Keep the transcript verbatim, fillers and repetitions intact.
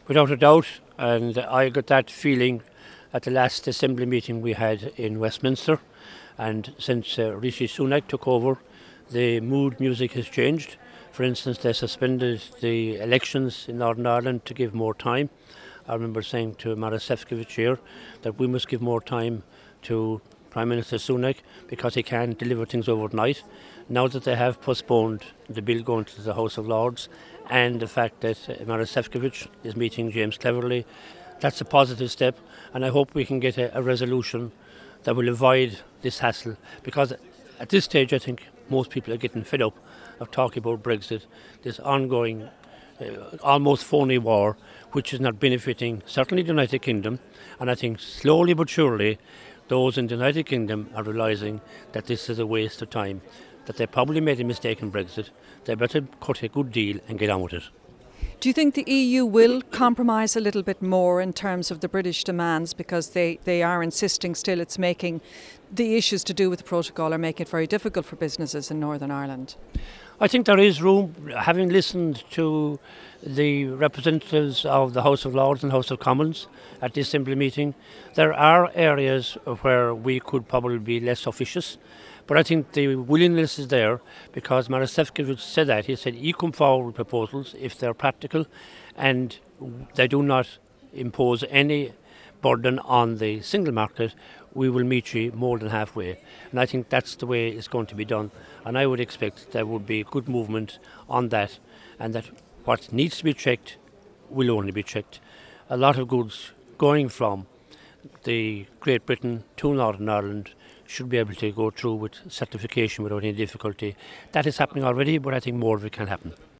Without a doubt, and I got that feeling at the last assembly meeting we had in Westminster. And since uh, Rishi Sunak took over, the mood music has changed. For instance, they suspended the elections in Northern Ireland to give more time. I remember saying to Maros Sefcovic here that we must give more time to Prime Minister Sunak because he can't deliver things overnight. Now that they have postponed the bill going to the House of Lords and the fact that uh, Maros Sefcovic is meeting James Cleverly, that's a positive step, and I hope we can get a, a resolution that will avoid this hassle, because at this stage I think most people are getting fed up of talking about Brexit, this ongoing uh, almost phony war which is not benefiting certainly the United Kingdom, and I think slowly but surely those in the United Kingdom are realising that this is a waste of time, that they probably made a mistake in Brexit. They better cut a good deal and get on with it. Do you think the E U will compromise a little bit more in terms of the British demands, because they, they are insisting still it's making the issues to do with the protocol are making it very difficult for businesses in Northern Ireland? I think there is room, having listened to the representatives of the House of Lords and House of Commons at the Assembly meeting, there are areas where we could probably be less officious. But I think the willingness is there, because Maros Sefcovic said that. He said he come forward with proposals if they're practical and they do not impose any burden on the single market. We will meet you more than halfway. And I think that's the way it's going to be done. And I would expect there would be good movement on that, and that what needs to be checked will only be checked. A lot of goods going from the Great Britain to Northern Ireland should be able to go through with certification without any difficulty. That is happening already, but I think more of it can happen.